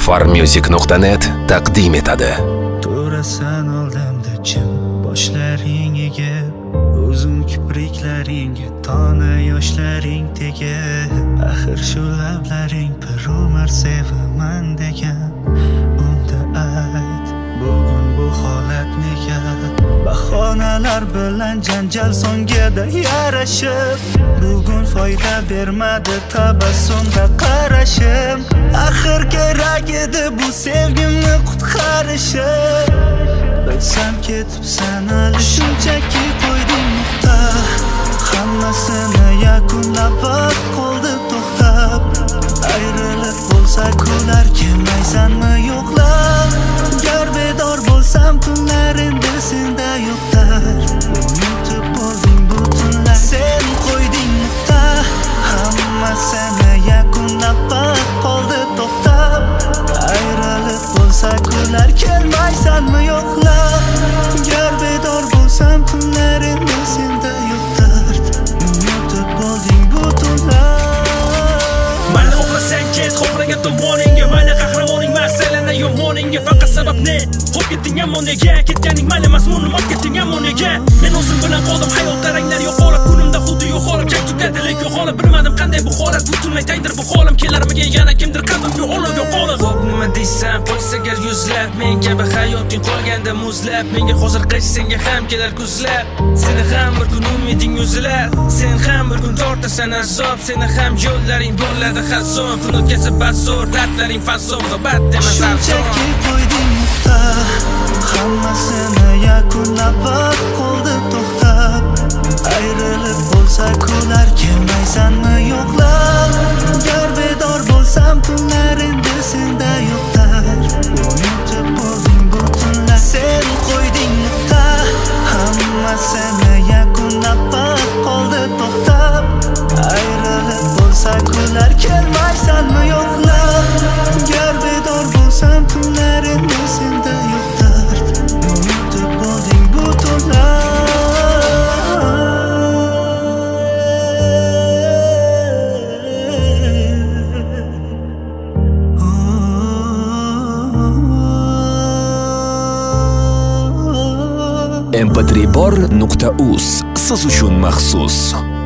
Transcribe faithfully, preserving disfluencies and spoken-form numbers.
farmusic nuqta net taqdim etadi. To'rasan oldimda jim boshlaring egib, uzun kipriklaringga tona yoshlaring tegib, axir shu lablaring bir umr sevaman degan. Unda ayt, bugun bu holat nega? Bahonalar bilan janjal songgada yarashib, bugun foyda bermadi tabassumda qarashim. Axir kerak edi bu sevgimni qutqarishim. Bilsam ketibsan hali, shunchaki qo'ydim nuqta. Hammasini yakunlab vaqt qoldi to'xtab. Ayrilib bo'lsak ular kelmaysanmi yo'qlab? Gar bedor bo'lsam tunlar endi senda yo'qdir. Unutib bo'lding butunlar, sen qo'yding nuqta. Hammasini yakunlab vaqt qoldi to'xtab. Ayrilib bo'lsak ular kelmaysanmi yo'qlab? Gar bedor bo'lsam tunlar endi senda yo'qdir. Unutib bo'lding butunlar. Mayli xohlasang ket, xohlagan tomoningga, mayli qahramoning masalani yomoningga. Faqat sabab ne? Qo'yib ketding ammo nega? Ketganing mayli mazmunim olib ketding ammo nega? Men o'zim bilan qoldim, hayotda ranglar yo'qolib, kunimda xuddi yo'qolib, jang tugadilik yo'qolib, bilmadim qanday bu holat, butunlay tangdir bu holam. Kelarmiga yana kimdir qalbimga olib yo'qolib. Xo'p nima deysan? Qo'ysa agar yuzlab, men kabi hayoting qolganda muzlab, menga hozir qish senga ham kelar kuzlab. Seni ham bir kun umiding uzilar, sen ham bir kun tortasan azob, seni ham yo'llaring bo'ladi hason. Kun o'tkazib bazor, dardlaring fason, g'ibat demas arzon. Shunchaki qo'yding nuqta, hammasini yakunlab vaqt qoldi to'xtab. Ayrilib bo'lsak ular kelmaysanmi yo'qlab? Gar bedor bo'lsam tunlar endi senda yo'qdir. Unutib bo'lding butunlar, sen qo'yding nuqta. Hammasini yakunlab vaqt qoldi to'xtab. Ayrilib bo'lsak ular kelmaysanmi yo'qlab? Gar bedor bo'lsam tunlar endi senda yo'qdir. Unutib bo'lding butunlar. em p tri bor nuqta uz siz uchun maxsus.